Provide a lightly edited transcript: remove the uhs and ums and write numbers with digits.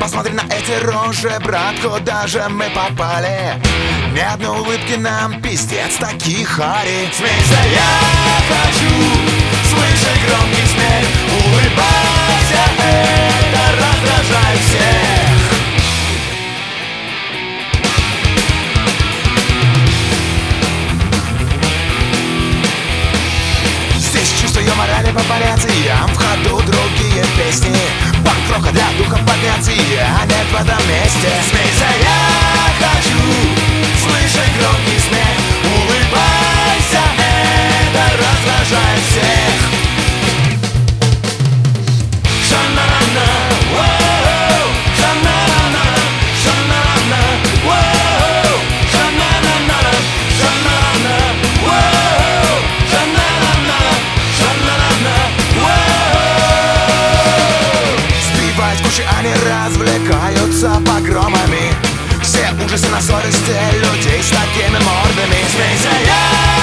Посмотри на эти рожи, брат, куда же мы попали? Ни одной улыбки нам, пиздец, такие хари. Смейся, я хочу слышать громкий смех. Улыбайся, это раздражает всех. Здесь чувство морали по понятиям, в ходу другие песни. Панк-рока для духа подняться, а нет в этом месте. Смейся, я хочу слышать громкий смех. Улыбайся, это раздражает всех. Шанана, воу, шанана, шанана, воу, шанана, шанана, воу, шанана, шанана, воу. Сбивать кучи, они развлекаются погромами. Все ужасы на совести людей с такими мордами. Смейся, я